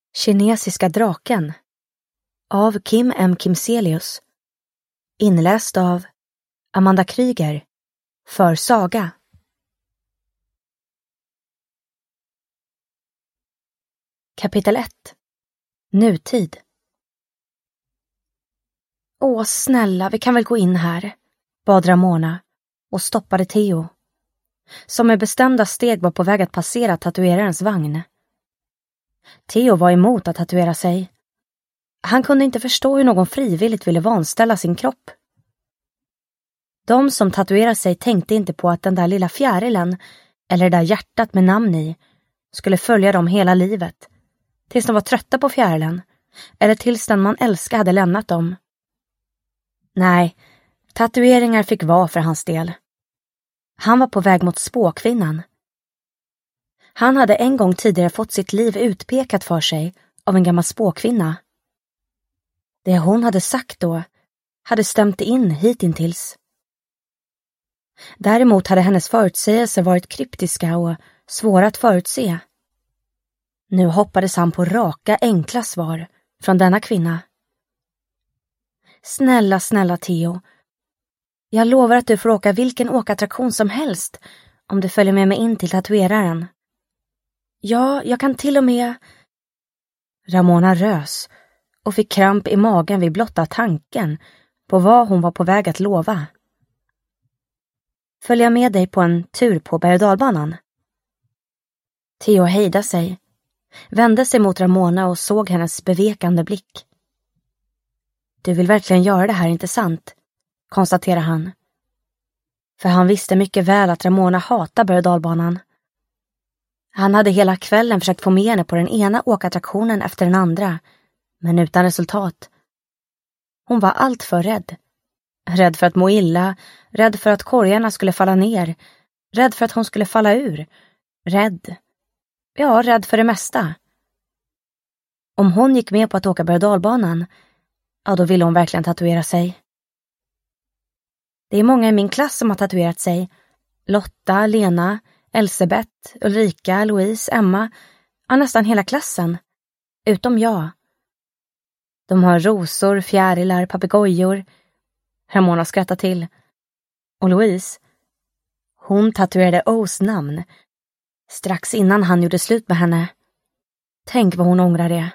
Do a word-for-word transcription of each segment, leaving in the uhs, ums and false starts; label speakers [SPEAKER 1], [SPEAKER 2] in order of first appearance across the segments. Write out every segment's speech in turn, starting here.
[SPEAKER 1] Kinesiska draken av Kim M. Kimselius. Inläst av Amanda Kryger för Saga. Kapitel ett. Nutid. Åh, snälla, vi kan väl gå in här, bad Ramona och stoppade Theo, som med bestämda steg var på väg att passera tatuerarens vagn. Theo var emot att tatuera sig. Han kunde inte förstå hur någon frivilligt ville vanställa sin kropp. De som tatuerade sig tänkte inte på att den där lilla fjärilen, eller det där hjärtat med namn i, skulle följa dem hela livet, tills de var trötta på fjärilen, eller tills den man älskade hade lämnat dem. Nej, tatueringar fick vara för hans del. Han var på väg mot spåkvinnan. Han hade en gång tidigare fått sitt liv utpekat för sig av en gammal spåkvinna. Det hon hade sagt då hade stämt in hitintills. Däremot hade hennes förutsägelser varit kryptiska och svåra att förutse. Nu hoppades han på raka, enkla svar från denna kvinna. Snälla, snälla Theo. Jag lovar att du får åka vilken åkattraktion som helst om du följer med mig in till tatueraren. Ja, jag kan till och med... Ramona rös och fick kramp i magen vid blotta tanken på vad hon var på väg att lova. Följa med dig på en tur på berg- och dalbanan. Theo hejdade sig, vände sig mot Ramona och såg hennes bevekande blick. Du vill verkligen göra det här, inte sant? Konstaterar han. För han visste mycket väl att Ramona hatar berg- och dalbanan. Han hade hela kvällen försökt få med henne på den ena åkattraktionen efter den andra, men utan resultat. Hon var allt för rädd. Rädd för att må illa, rädd för att korgarna skulle falla ner, rädd för att hon skulle falla ur, rädd. Ja, rädd för det mesta. Om hon gick med på att åka berg- och dalbanan, ja, då ville hon verkligen tatuera sig. Det är många i min klass som har tatuerat sig. Lotta, Lena, Elsebeth, Ulrika, Louise, Emma, ja, nästan hela klassen. Utom jag. De har rosor, fjärilar, papegojor. Ramona skrattade till. Och Louise, hon tatuerade O's namn strax innan han gjorde slut med henne. Tänk vad hon ångrar det.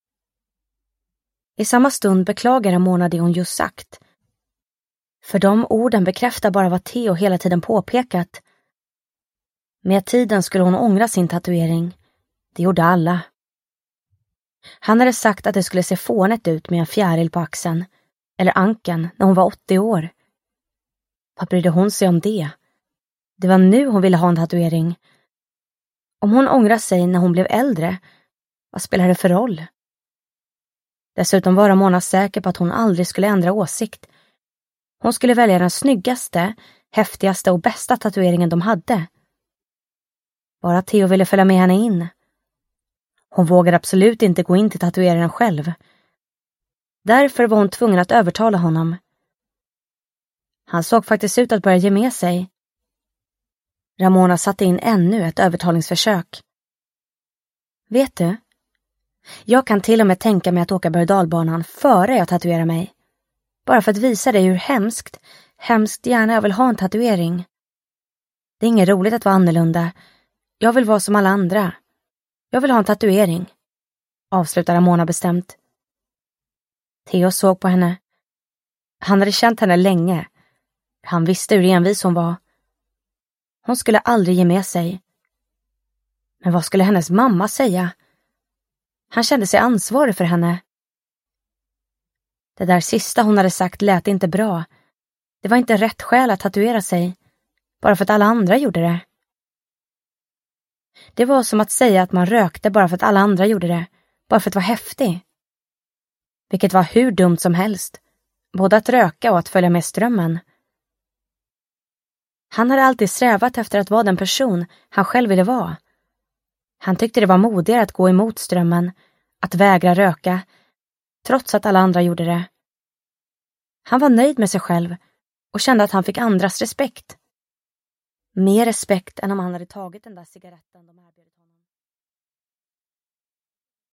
[SPEAKER 1] I samma stund beklagar Ramona det hon just sagt. För de orden bekräftar bara vad Theo hela tiden påpekat. Med tiden skulle hon ångra sin tatuering. Det gjorde alla. Han hade sagt att det skulle se fånet ut med en fjäril på axeln, eller ankeln, när hon var åttio år. Vad brydde hon sig om det? Det var nu hon ville ha en tatuering. Om hon ångrar sig när hon blev äldre, vad spelar det för roll? Dessutom var Ramona säker på att hon aldrig skulle ändra åsikt. Hon skulle välja den snyggaste, häftigaste och bästa tatueringen de hade. Bara Theo ville följa med henne in. Hon vågade absolut inte gå in till tatueraren själv. Därför var hon tvungen att övertala honom. Han såg faktiskt ut att börja ge med sig. Ramona satte in ännu ett övertalningsförsök. Vet du? Jag kan till och med tänka mig att åka berg- och dalbanan före jag tatuerar mig. Bara för att visa dig hur hemskt, hemskt gärna jag vill ha en tatuering. Det är inget roligt att vara annorlunda. Jag vill vara som alla andra. Jag vill ha en tatuering, avslutar Ramona bestämt. Theo såg på henne. Han hade känt henne länge. Han visste hur envis hon var. Hon skulle aldrig ge med sig. Men vad skulle hennes mamma säga? Han kände sig ansvarig för henne. Det där sista hon hade sagt lät inte bra. Det var inte rätt skäl att tatuera sig, bara för att alla andra gjorde det. Det var som att säga att man rökte bara för att alla andra gjorde det, bara för att vara häftig. Vilket var hur dumt som helst, både att röka och att följa med strömmen. Han hade alltid strävat efter att vara den person han själv ville vara. Han tyckte det var modigare att gå emot strömmen, att vägra röka, trots att alla andra gjorde det. Han var nöjd med sig själv och kände att han fick andras respekt. Mer respekt än om han hade tagit den där cigaretten de erbjöd.